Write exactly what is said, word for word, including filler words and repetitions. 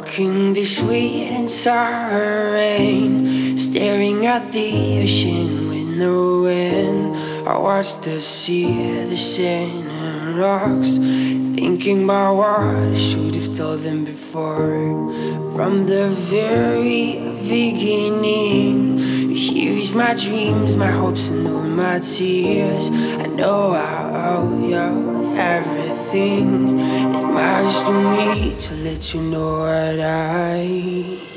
Walking the sweet and sour rain, staring at the ocean with no wind. I watch the sea, the sand and rocks, thinking about what I should have told them before. From the very beginning, here is my dreams, my hopes and all my tears. I know I owe you everything. It matters to me to let you know what I